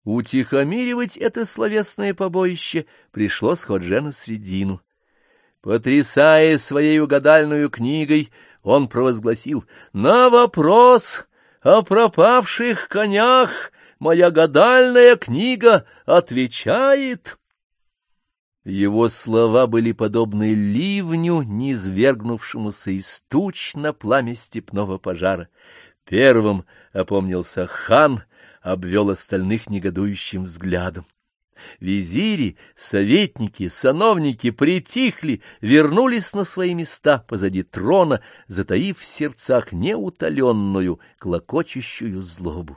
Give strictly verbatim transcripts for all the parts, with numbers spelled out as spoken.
Утихомиривать это словесное побоище пришлось Ходжа Насреддину. Потрясая своей угадальную книгой, он провозгласил: «На вопрос о пропавших конях моя гадальная книга отвечает». Его слова были подобны ливню, низвергнувшемуся из туч на пламя степного пожара. Первым опомнился хан, обвел остальных негодующим взглядом. Визири, советники, сановники притихли, вернулись на свои места позади трона, затаив в сердцах неутоленную, клокочущую злобу.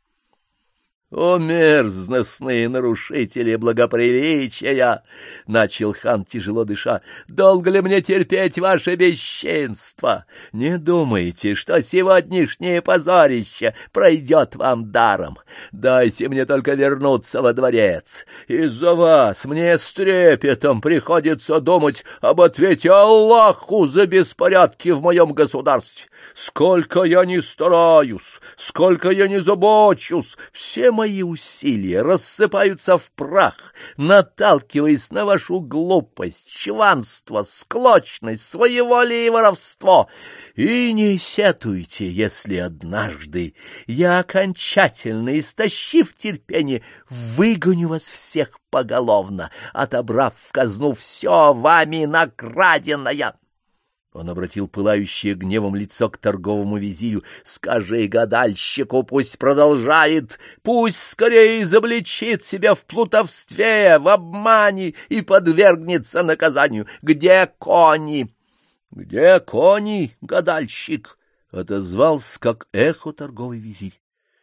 «О, мерзностные нарушители благоприличия!» — начал хан, тяжело дыша. «Долго ли мне терпеть ваше бесчинство? Не думайте, что сегодняшнее позорище пройдет вам даром. Дайте мне только вернуться во дворец. Из-за вас мне с трепетом приходится думать об ответе Аллаху за беспорядки в моем государстве. Сколько я ни стараюсь, сколько я ни забочусь, все мои усилия рассыпаются в прах, наталкиваясь на вашу глупость, чванство, склочность, своеволие и воровство. И не сетуйте, если однажды я, окончательно истощив терпение, выгоню вас всех поголовно, отобрав в казну все вами накраденное». Он обратил пылающее гневом лицо к торговому визирю. «Скажи гадальщику, пусть продолжает, пусть скорее изобличит себя в плутовстве, в обмане и подвергнется наказанию. Где кони?» «Где кони, гадальщик?» — отозвался, как эхо, торговый визирь.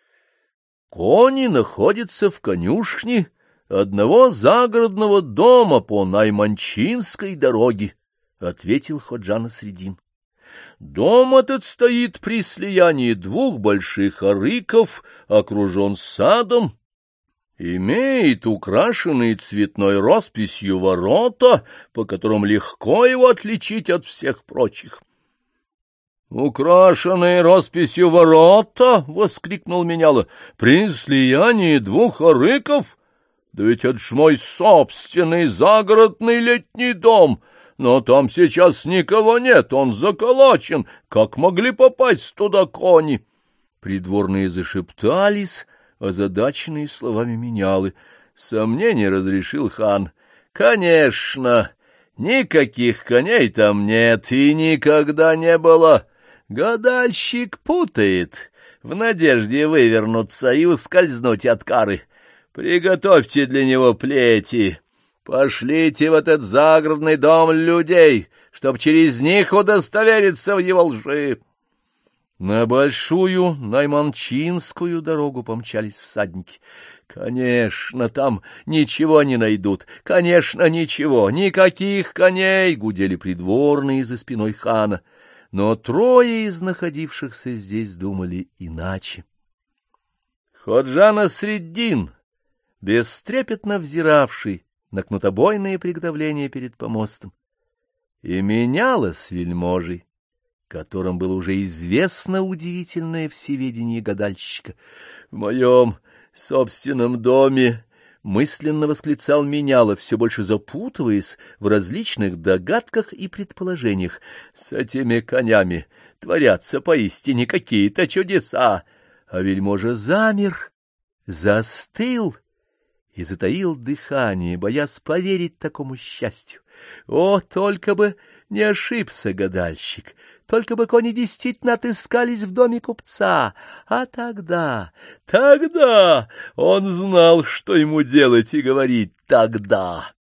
«Кони находятся в конюшне одного загородного дома по Найманчинской дороге», — ответил Ходжа Насреддин. «Дом этот стоит при слиянии двух больших арыков, окружен садом, имеет украшенные цветной росписью ворота, по которым легко его отличить от всех прочих». «Украшенные росписью ворота!» — воскликнул меняла. «При слиянии двух арыков? Да ведь это ж мой собственный загородный летний дом! Но там сейчас никого нет, он заколочен. Как могли попасть туда кони?» Придворные зашептались, озадаченные словами менялы. Сомнение разрешил хан. «Конечно, никаких коней там нет и никогда не было. Гадальщик путает в надежде вывернуться и ускользнуть от кары. Приготовьте для него плети. Пошлите в этот загородный дом людей, чтоб через них удостовериться в его лжи». На большую Найманчинскую дорогу помчались всадники. «Конечно, там ничего не найдут, конечно, ничего, никаких коней!» — гудели придворные за спиной хана. Но трое из находившихся здесь думали иначе. Ходжа Насреддин, бестрепетно взиравший на кнутобойные приготовления перед помостом, и меняла с вельможей, которым было уже известно удивительное всеведение гадальщика. «В моем собственном доме», — мысленно восклицал меняла, все больше запутываясь в различных догадках и предположениях, — «с этими конями творятся поистине какие-то чудеса». А вельможа замер, застыл и затаил дыхание, боясь поверить такому счастью. О, только бы не ошибся гадальщик, только бы кони действительно отыскались в доме купца, а тогда, тогда он знал, что ему делать и говорить тогда.